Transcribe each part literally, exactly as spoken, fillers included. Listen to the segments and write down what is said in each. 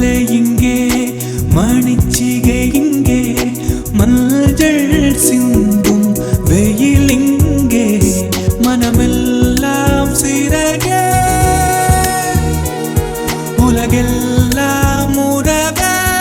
மாலை இங்கே மணிச்சிகை இங்கே மஞ்சள் சிந்தும் வெயில் இங்கே மனமெல்லாம் சிறகே உலகெல்லாம் உறவே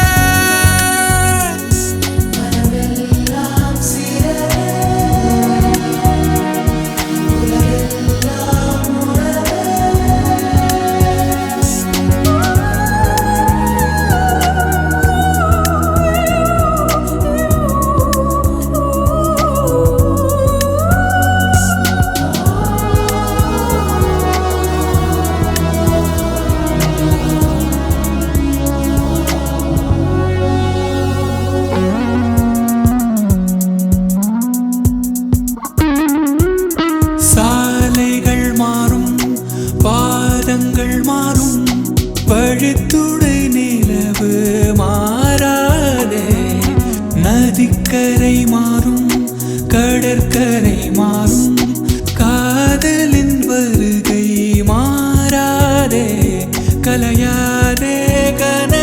பாதங்கள் மாறும் பழுத்துடை நிலவு மாறாதே நதிக்கரை மாறும் கடற்கரை மாறும் காதலின் வருகை மாறாதே கலையாதே கன